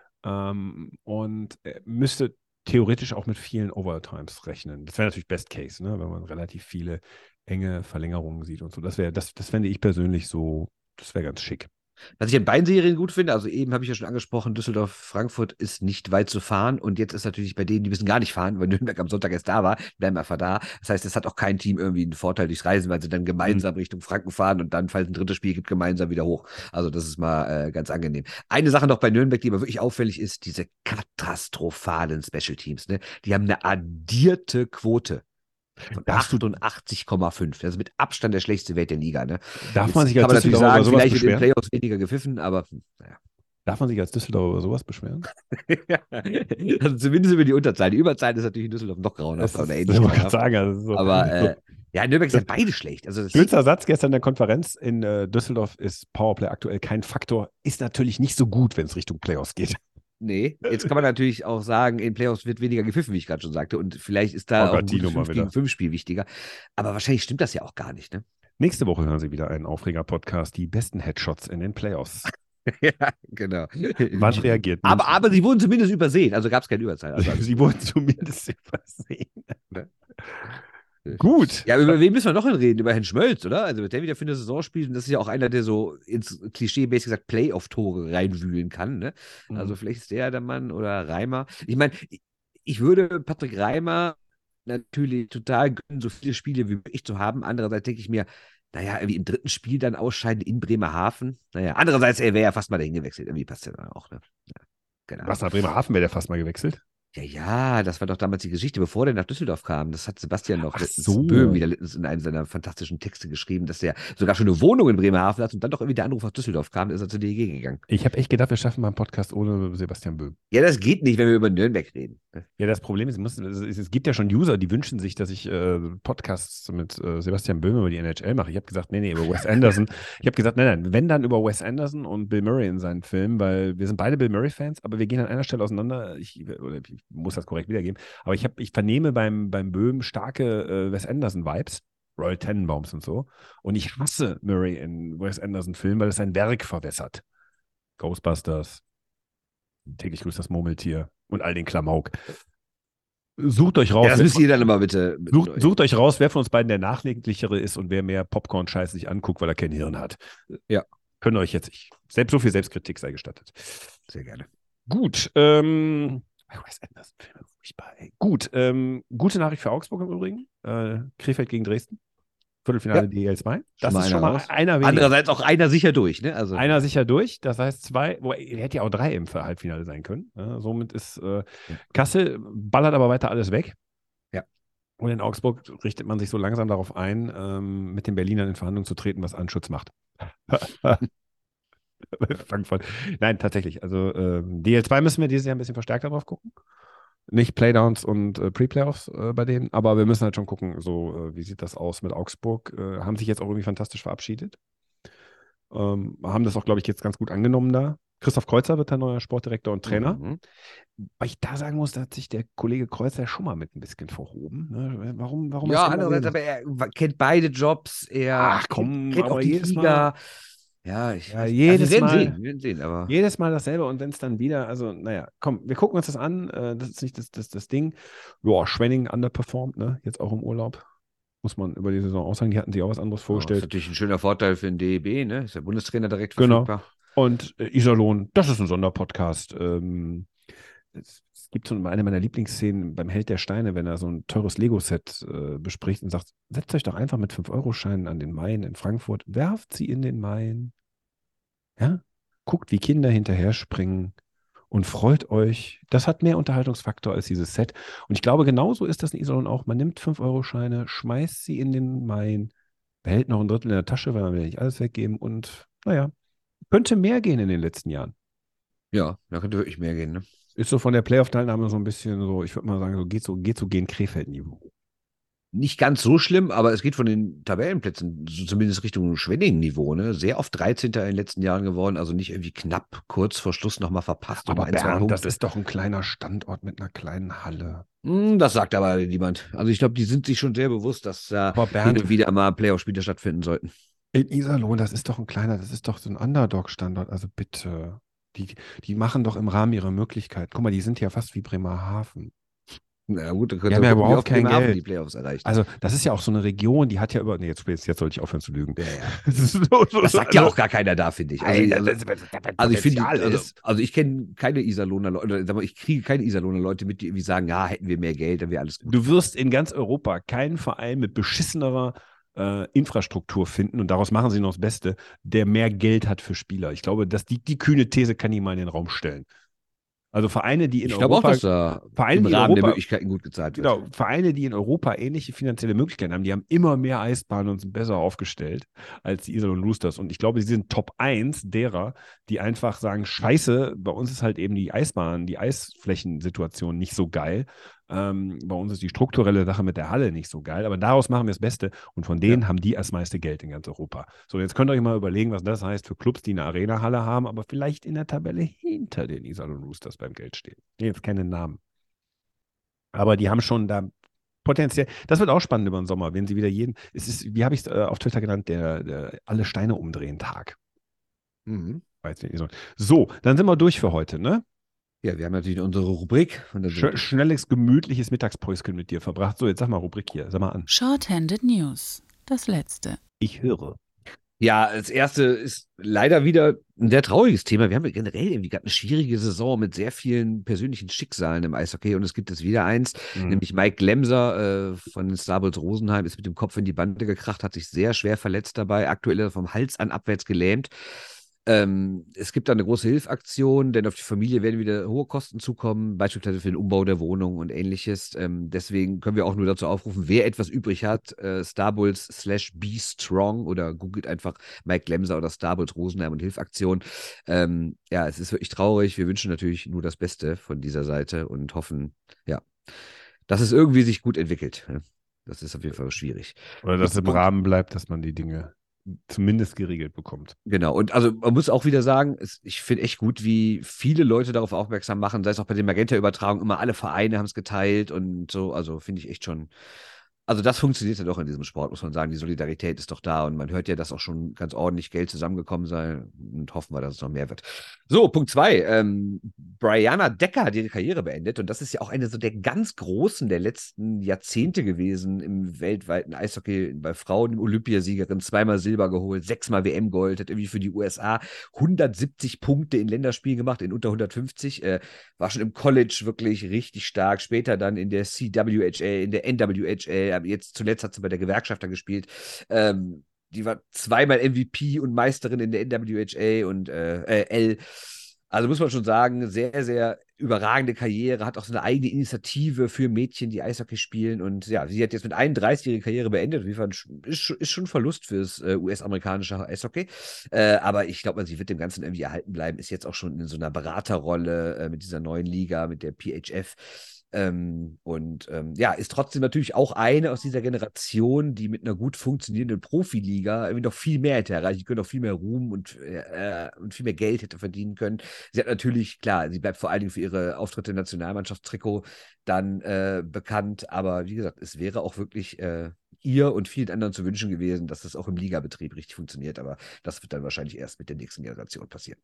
Ähm, und äh, müsste theoretisch auch mit vielen Overtimes rechnen. Das wäre natürlich Best Case, ne? Wenn man relativ viele enge Verlängerungen sieht und so. Das wäre, das, das fände ich persönlich so, das wäre ganz schick. Was ich an beiden Serien gut finde, also eben habe ich ja schon angesprochen, Düsseldorf-Frankfurt ist nicht weit zu fahren und jetzt ist natürlich bei denen, die müssen gar nicht fahren, weil Nürnberg am Sonntag erst da war, bleiben einfach da. Das heißt, es hat auch kein Team irgendwie einen Vorteil durchs Reisen, weil sie dann gemeinsam mhm. Richtung Franken fahren und dann, falls ein drittes Spiel gibt, gemeinsam wieder hoch. Also das ist mal äh, ganz angenehm. Eine Sache noch bei Nürnberg, die aber wirklich auffällig ist, diese katastrophalen Special Teams. Ne? Die haben eine addierte Quote Von Darfst du- achtundachtzig Komma fünf. Das ist mit Abstand der schlechteste Wert der Liga. Ne? Darf Jetzt man sich kann als man natürlich Düsseldorfer sagen, über sowas vielleicht wird in den beschweren? Playoffs weniger gepfiffen, aber hm, naja. Darf man sich als Düsseldorfer über sowas beschweren? Also zumindest über die Unterzahl. Die Überzahl ist natürlich in Düsseldorf noch grauenhafter oder ähnlich. ich wollte grauenhaft. sagen, also so, Aber so. äh, ja, Nürnberg ist halt beide schlecht. Also das Schönster Satz gestern in der Konferenz in äh, Düsseldorf ist Powerplay aktuell kein Faktor. Ist natürlich nicht so gut, wenn es Richtung Playoffs geht. Nee, jetzt kann man natürlich auch sagen, in Playoffs wird weniger gepfiffen, wie ich gerade schon sagte. Und vielleicht ist da Oh auch Gott, ein die gutes Nummer fünf gegen wieder. fünf Spiel wichtiger. Aber wahrscheinlich stimmt das ja auch gar nicht, ne? Nächste Woche hören Sie wieder einen Aufreger-Podcast, die besten Headshots in den Playoffs. Ja, genau. Wann reagiert Aber, München? aber sie wurden zumindest übersehen, also gab es keine Überzahl. Also, Sie wurden zumindest übersehen. Gut. ja, über wen müssen wir noch reden? Über Herrn Schmölz, oder? Also, wenn der wieder für eine Saison spielt, und das ist ja auch einer, der so ins Klischee-mäßig gesagt Playoff-Tore reinwühlen kann, ne? Also, Mhm. vielleicht ist der der Mann oder Reimer. Ich meine, ich, ich würde Patrick Reimer natürlich total gönnen, so viele Spiele wie möglich zu haben. Andererseits denke ich mir, naja, irgendwie im dritten Spiel dann ausscheiden in Bremerhaven. Naja, andererseits, er wäre ja fast mal dahin gewechselt. Irgendwie passt ja dann auch, ne? Ja, keine Ahnung. Was, nach Bremerhaven wäre der fast mal gewechselt? Ja, ja, das war doch damals die Geschichte, bevor der nach Düsseldorf kam. Das hat Sebastian noch Ach letztens so. Böhm wieder letztens in einem seiner fantastischen Texte geschrieben, dass der sogar schon eine Wohnung in Bremerhaven hat und dann doch irgendwie der Anruf aus Düsseldorf kam, ist er zur D E G gegangen. Ich habe echt gedacht, wir schaffen mal einen Podcast ohne Sebastian Böhm. Ja, das geht nicht, wenn wir über Nürnberg reden. Ja, das Problem ist, muss, es, es gibt ja schon User, die wünschen sich, dass ich äh, Podcasts mit äh, Sebastian Böhm über die N H L mache. Ich habe gesagt, nee, nee, über Wes Anderson. Ich habe gesagt, nein, nein, wenn dann über Wes Anderson und Bill Murray in seinen Filmen, weil wir sind beide Bill Murray-Fans, aber wir gehen an einer Stelle auseinander. Ich, oder ich muss das korrekt wiedergeben. Aber ich, hab, ich vernehme beim, beim Böhm starke äh, Wes Anderson-Vibes, Royal Tenenbaums und so. Und ich hasse Murray in Wes Anderson-Filmen, weil es sein Werk verwässert. Ghostbusters, täglich grüßt das Murmeltier und all den Klamauk. Sucht euch raus. Ja, das wer, müsst ihr dann immer bitte. sucht, sucht euch raus, wer von uns beiden der nachdenklichere ist und wer mehr Popcorn-Scheiß sich anguckt, weil er kein Hirn hat. Ja. Könnt ihr euch jetzt, ich, selbst so viel Selbstkritik sei gestattet. Sehr gerne. Gut, ähm, Wes Anderson Filme, furchtbar, ey. Gut, ähm, gute Nachricht für Augsburg im Übrigen. Äh, Krefeld gegen Dresden. Viertelfinale Ja. D E L zwei. Schon Das mal ist einer schon mal raus. einer weniger. Andererseits auch einer sicher durch, ne? Also, Einer sicher durch, das heißt zwei, wo er hätte ja auch drei im Halbfinale sein können. Ja, somit ist äh, Kassel, ballert aber weiter alles weg. Ja. Und in Augsburg richtet man sich so langsam darauf ein, ähm, mit den Berlinern in Verhandlungen zu treten, was Anschutz macht. Frankfurt. Nein, tatsächlich. Also ähm, D L zwei müssen wir dieses Jahr ein bisschen verstärkter drauf gucken. Nicht Playdowns und äh, Pre-Playoffs äh, bei denen, aber wir müssen halt schon gucken, so äh, wie sieht das aus mit Augsburg. Äh, haben sich jetzt auch irgendwie fantastisch verabschiedet. Ähm, haben das auch, glaube ich, jetzt ganz gut angenommen da. Christoph Kreuzer wird der neue Sportdirektor und Trainer. Mhm. Weil ich da sagen muss, da hat sich der Kollege Kreuzer schon mal mit ein bisschen verhoben. Ne? Warum, warum Ja, ist er immer andererseits, wieder- aber er w- kennt beide Jobs. Er Ach, komm, kennt auch aber die jedes Liga. Ja, ich Ja, weiß- jedes also wir werden Mal. sehen, wir werden sehen, aber Jedes Mal dasselbe und wenn es dann wieder, also naja, komm, wir gucken uns das an, äh, das ist nicht das, das, das Ding. Ja, Schwenning underperformed, ne, jetzt auch im Urlaub, muss man über die Saison auch sagen, die hatten sich auch was anderes ja, ist vorgestellt. natürlich ein schöner Vorteil für den D E B, ne? Ist der Bundestrainer direkt Genau. verfügbar. Und äh, Iserlohn, das ist ein Sonderpodcast. Ähm, es, es gibt so eine meiner Lieblingsszenen beim Held der Steine, wenn er so ein teures Lego-Set äh, bespricht und sagt, setzt euch doch einfach mit fünf Euro Scheinen an den Main in Frankfurt, werft sie in den Main. Ja, guckt, wie Kinder hinterher springen und freut euch. Das hat mehr Unterhaltungsfaktor als dieses Set. Und ich glaube, genauso ist das in Iserlohn auch. Man nimmt fünf Euro Scheine, schmeißt sie in den Main, behält noch ein Drittel in der Tasche, weil man will ja nicht alles weggeben. Und naja, könnte mehr gehen in den letzten Jahren. Ja, da könnte wirklich mehr gehen, ne? Ist so von der Playoff-Teilnahme so ein bisschen so, ich würde mal sagen, so geht so, geht so gegen Krefeld-Niveau. Nicht ganz so schlimm, aber es geht von den Tabellenplätzen so zumindest Richtung Schwenning-Niveau, ne? Sehr oft dreizehnter in den letzten Jahren geworden, also nicht irgendwie knapp kurz vor Schluss nochmal verpasst. Aber um ein, zwei Bernd, das Punkte. ist doch ein kleiner Standort mit einer kleinen Halle. Hm, das sagt aber niemand. Also ich glaube, die sind sich schon sehr bewusst, dass da Aber hin Bernd, und wieder mal Playoff-Spiele stattfinden sollten. in Iserlohn, das ist doch ein kleiner, das ist doch so ein Underdog-Standort. Also bitte, die, die machen doch im Rahmen ihrer Möglichkeiten. Guck mal, die sind ja fast wie Bremerhaven. Na gut, dann Die könnte haben ja gucken, wie überhaupt oft kein Bremerhaven Geld. die Playoffs erreicht. Also das ist ja auch so eine Region, die hat ja über, nee, jetzt, jetzt sollte ich aufhören zu lügen. Ja, ja. Das, ist so, so, Das sagt ja auch gar keiner da, finde ich. Also, Nein, also, das- das- das- das also ich finde, Potenzial also, ist- also ich kenne keine Iserlohner Leute, oder sag mal, ich kriege keine Iserlohner Leute mit, die irgendwie sagen, ja, hätten wir mehr Geld, dann wäre alles gut. Du wirst in ganz Europa keinen Verein mit beschissenerer äh, Infrastruktur finden, und daraus machen sie noch das Beste, der mehr Geld hat für Spieler. Ich glaube, dass die, die kühne These kann ich mal in den Raum stellen. Also Vereine, die in Ich glaube auch, Europa, dass da Vereine, im die in Rahmen der Europa, Möglichkeiten gut gezahlt wird. genau, Vereine, die in Europa ähnliche finanzielle Möglichkeiten haben, die haben immer mehr Eisbahnen und sind besser aufgestellt als die Iserlohn Roosters. Und ich glaube, sie sind Top eins derer, die einfach sagen, scheiße, bei uns ist halt eben die Eisbahn, die Eisflächensituation nicht so geil. Ähm, bei uns ist die strukturelle Sache mit der Halle nicht so geil, aber daraus machen wir das Beste und von denen Ja. haben die das meiste Geld in ganz Europa. So, jetzt könnt ihr euch mal überlegen, was das heißt für Clubs, die eine Arena-Halle haben, aber vielleicht in der Tabelle hinter den Iserlohn Roosters beim Geld stehen. Jetzt keine Namen. Aber die haben schon da potenziell, das wird auch spannend über den Sommer, wenn sie wieder jeden, es ist, wie habe ich es äh, auf Twitter genannt, der, der alle Steine umdrehen Tag. Mhm. Weiß nicht, so. So, dann sind wir durch für heute, ne? Ja, wir haben natürlich unsere Rubrik. Und dann sind wir Sch durch. schnelles, gemütliches Mittagspäuschen mit dir verbracht. So, jetzt sag mal Rubrik hier, sag mal an. Shorthanded News. Das letzte. Ich höre. Ja, das erste ist leider wieder ein sehr trauriges Thema. Wir haben ja generell irgendwie gerade eine schwierige Saison mit sehr vielen persönlichen Schicksalen im Eishockey und es gibt jetzt wieder eins, Mhm. nämlich Mike Glemser äh, von den Star Bulls Rosenheim ist mit dem Kopf in die Bande gekracht, hat sich sehr schwer verletzt dabei, aktuell ist er vom Hals an abwärts gelähmt. Ähm, es gibt da eine große Hilfaktion, denn auf die Familie werden wieder hohe Kosten zukommen, beispielsweise für den Umbau der Wohnung und ähnliches. Ähm, deswegen können wir auch nur dazu aufrufen, wer etwas übrig hat, äh, Starbulls slash Be Strong oder googelt einfach Mike Glemser oder Starbulls Rosenheim und Hilfaktion. Ähm, ja, es ist wirklich traurig. Wir wünschen natürlich nur das Beste von dieser Seite und hoffen, ja, dass es irgendwie sich gut entwickelt. Das ist auf jeden Fall schwierig. Oder dass So, es im Punkt. Rahmen bleibt, dass man die Dinge zumindest geregelt bekommt. Genau, und also man muss auch wieder sagen, es, ich finde echt gut, wie viele Leute darauf aufmerksam machen, sei es auch bei den Magenta-Übertragungen, immer alle Vereine haben es geteilt und so, also finde ich echt schon, also das funktioniert ja doch in diesem Sport, muss man sagen, die Solidarität ist doch da und man hört ja, dass auch schon ganz ordentlich Geld zusammengekommen sei und hoffen wir, dass es noch mehr wird. So, Punkt zwei, ähm, Brianna Decker hat ihre Karriere beendet und das ist ja auch eine so der ganz großen der letzten Jahrzehnte gewesen im weltweiten Eishockey bei Frauen, Olympiasiegerin, zweimal Silber geholt, sechsmal W M-Gold, hat irgendwie für die U S A hundertsiebzig Punkte in Länderspielen gemacht, in unter hundertfünfzig, äh, war schon im College wirklich richtig stark, später dann in der C W H A, in der N W H A, jetzt zuletzt hat sie bei der Gewerkschafter gespielt, ähm, die war zweimal M V P und Meisterin in der N W H A und äh, äh, L. Also muss man schon sagen, sehr, sehr überragende Karriere, hat auch so eine eigene Initiative für Mädchen, die Eishockey spielen. Und ja, sie hat jetzt mit einunddreißig ihre Karriere beendet. Ist, ist schon ein Verlust fürs äh, U S-amerikanische Eishockey. Äh, aber ich glaube, sie wird dem Ganzen irgendwie erhalten bleiben. Ist jetzt auch schon in so einer Beraterrolle äh, mit dieser neuen Liga, mit der P H F. Ähm, und ähm, ja, ist trotzdem natürlich auch eine aus dieser Generation, die mit einer gut funktionierenden Profiliga irgendwie noch viel mehr hätte erreichen können, noch viel mehr Ruhm und, äh, und viel mehr Geld hätte verdienen können. Sie hat natürlich, klar, sie bleibt vor allen Dingen für ihre Auftritte im Nationalmannschaftstrikot dann äh, bekannt, aber wie gesagt, es wäre auch wirklich äh, ihr und vielen anderen zu wünschen gewesen, dass das auch im Ligabetrieb richtig funktioniert, aber das wird dann wahrscheinlich erst mit der nächsten Generation passieren.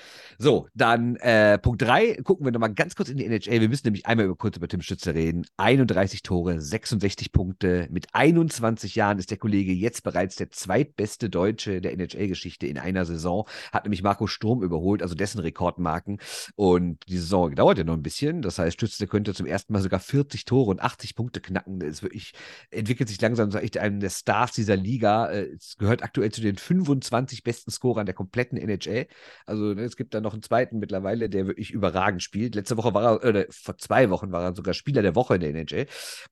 So, dann äh, Punkt drei, gucken wir nochmal ganz kurz in die N H L. Wir müssen nämlich einmal über, kurz über Tim Stützle reden. einunddreißig Tore, sechsundsechzig Punkte. Mit einundzwanzig Jahren ist der Kollege jetzt bereits der zweitbeste Deutsche der N H L-Geschichte in einer Saison. Hat nämlich Marco Sturm überholt, also dessen Rekordmarken. Und die Saison dauert ja noch ein bisschen. Das heißt, Stützle könnte zum ersten Mal sogar vierzig Tore und achtzig Punkte knacken. Das ist wirklich, entwickelt sich langsam so echt einen der Stars dieser Liga. Es gehört aktuell zu den fünfundzwanzig besten Scorern der kompletten N H L. Also es gibt da noch einen zweiten mittlerweile, der wirklich überragend spielt. Letzte Woche war er, oder vor zwei Wochen war er sogar Spieler der Woche in der N H L.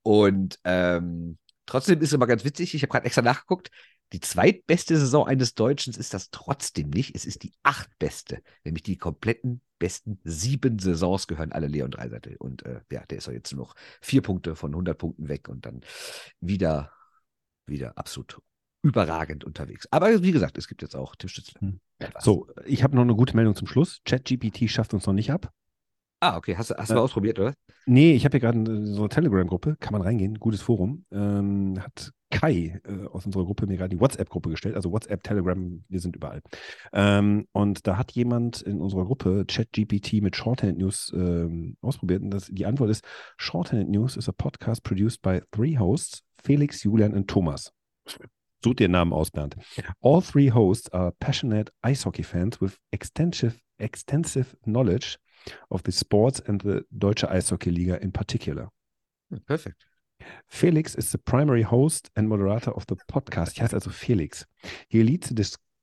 Und ähm, trotzdem ist es immer ganz witzig, ich habe gerade extra nachgeguckt, die zweitbeste Saison eines Deutschen ist das trotzdem nicht. Es ist die achtbeste, nämlich die kompletten besten sieben Saisons gehören alle Leon Draisaitl. Und äh, ja, der ist ja jetzt nur noch vier Punkte von hundert Punkten weg und dann wieder, wieder absolut überragend unterwegs. Aber wie gesagt, es gibt jetzt auch Tim Stützle. Hm. So, ich habe noch eine gute Meldung zum Schluss. ChatGPT schafft uns noch nicht ab. Ah, okay. Hast, hast du Äh, mal ausprobiert, oder? Nee, ich habe hier gerade so eine Telegram-Gruppe, kann man reingehen, gutes Forum. Ähm, hat Kai äh, aus unserer Gruppe mir gerade die WhatsApp-Gruppe gestellt, also WhatsApp, Telegram, wir sind überall. Ähm, und da hat jemand in unserer Gruppe ChatGPT mit Shorthand News ähm, ausprobiert. Und das, die Antwort ist: Shorthand News is a podcast produced by three hosts, Felix, Julian und Thomas. Such dir den Namen aus, Bernd. All three hosts are passionate ice hockey fans with extensive, extensive knowledge of the sports and the Deutsche Eishockey Liga in particular. Perfekt. Felix is the primary host and moderator of the podcast. He heißt also Felix. He leads the dis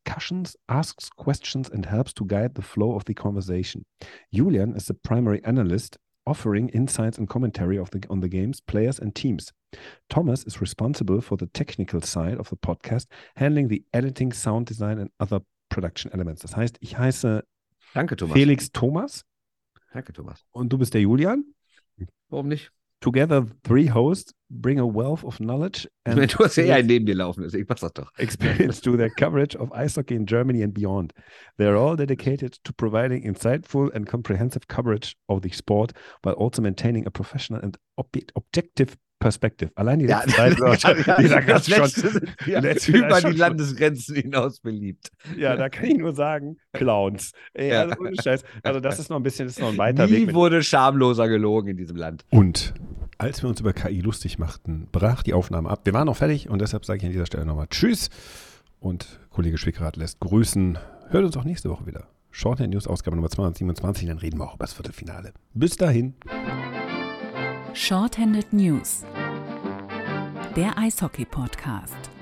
discussions, asks questions, and helps to guide the flow of the conversation. Julian is the primary analyst, offering insights and commentary of the, on the games, players, and teams. Thomas is responsible for the technical side of the podcast, handling the editing, sound design, and other production elements. Das heißt, ich heiße Danke, Thomas. Felix Thomas. Danke, Thomas. Und du bist der Julian. Warum nicht? Together, three hosts bring a wealth of knowledge and Du hast ja eh einen neben dir laufen, deswegen passt das doch. experience to their coverage of ice hockey in Germany and beyond. They're all dedicated to providing insightful and comprehensive coverage of the sport while also maintaining a professional and ob objective perspective. Allein die Ja, letzten beiden Wörter, die sagen das schon. sind wir letzte über vielleicht die schon- Landesgrenzen hinaus beliebt. Ja, da kann ich nur sagen, Clowns. Ey, Ja. also ohne Scheiß. Also das ist noch ein bisschen, das ist noch ein weiter Nie Weg. Mit wurde schamloser gelogen in diesem Land. Und als wir uns über K I lustig machten, brach die Aufnahme ab. Wir waren noch fertig und deshalb sage ich an dieser Stelle nochmal Tschüss. Und Kollege Schwickrath lässt grüßen. Hört uns auch nächste Woche wieder. Shorthand News Ausgabe Nummer zweihundertsiebenundzwanzig, dann reden wir auch über das Viertelfinale. Bis dahin. Shorthanded News, der Eishockey-Podcast.